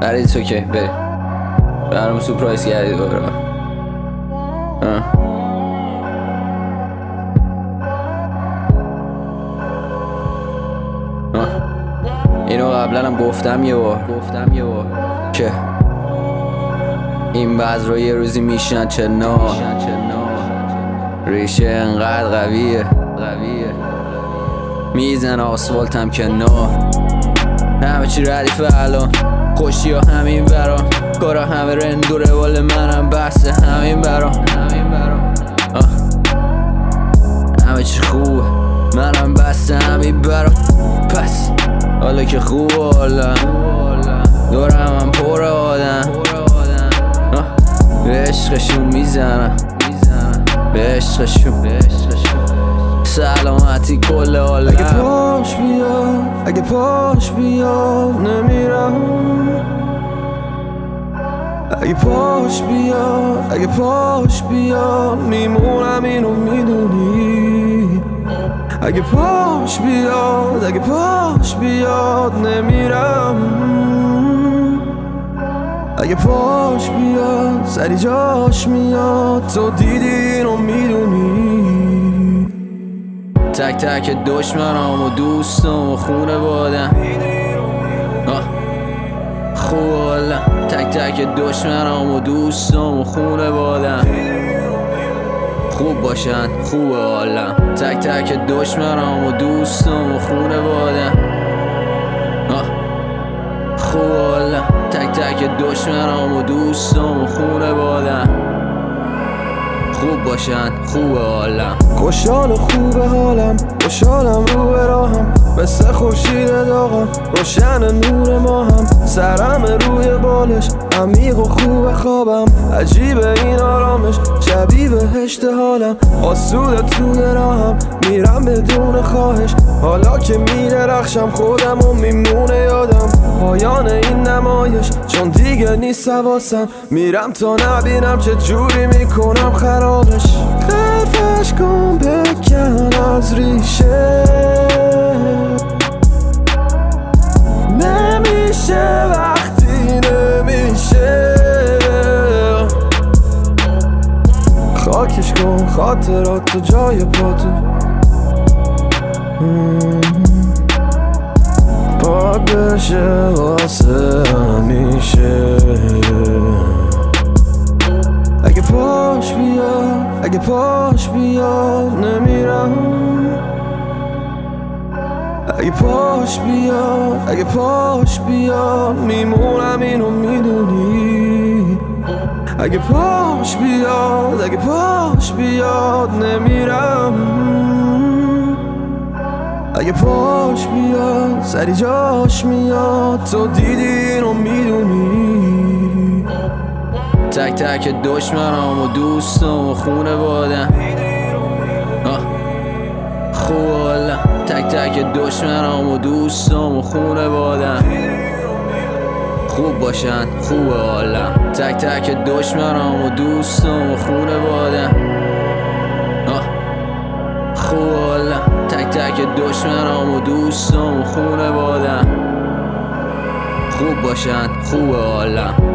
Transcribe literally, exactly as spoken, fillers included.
برای تو که بریم برام سورپرایز کردی دوباره. اینو قبلا هم گفتم یه بار گفتم یه بار که این بذر رو یه روزی میشن چه نا ریشه انقدر قویه میزن آسفالتم که نا همه چی ردیفه الان خوشی ها همین برام کارا همه رند و روال منم بحث همین برام همه چی خوبه منم بحث همین برام پس حالا که خوبه حالا دورم هم پر آدم به عشقشون میزنم به عشقشون سلامتی کل عالم. اگه پاش بیاد اگه پاش بیاد نمیرم اگه پاش بیاد اگه پاش بیاد میمونم اینو میدونی اگه پاش بیاد اگه پاش بیاد نمیرم اگه پاش بیاد سری جاش میاد تو دیدی اینو میدونی تک تک دشمنام و دوستم و خونه بادم خوب حالا تک تک دشمنام و دوستم و خونه بادم خوب باشن خوب حالا تک تک دشمنام و دوستم و خونه بادم خوب حالا تک تک دشمنام و دوستم و خونه بادم خوب باشن خوب حالم خوشحال و خوب حالم خوشحالم رو به راهم مثل خورشید داغم روشن نور ماهم سرم روی بالش عمیق و خوب خوابم عجیبه این آرامش شبیه بهشت حالم آسوده توی راهم میرم بدون خواهش حالا که میدرخشم خودم و میمونه یادم پایان این نمایش چون دیگه نیست حواسم میرم تا نبینم چه جوری میکنم خرابش خفش کن بکن از ریشه نمیشه وقتی نمیشه خاکش کن خاطرات تو جای پاتو پاک بشه واسه همیشه اگه پاش بیاد اگه پاش بیاد نمیرم اگه پاش بیاد اگه پاش بیاد میمونم اینو میدونی اگه پاش بیاد اگه پاش بیاد نمیرم اگه پاش بیاد سری جاش میاد تو دیدی اینو میدونی تک تک دشمنام و دوستم و خونه بادم خوب حالا تک تک دشمنام و دوستم و خونه بادم خوب باشن خوب حالم تک تک دشمنام و دوستم و خونه بادم خوب حالا تک تک دشمنام و دوستم و خونه بادم خوب باشن خوب حالم.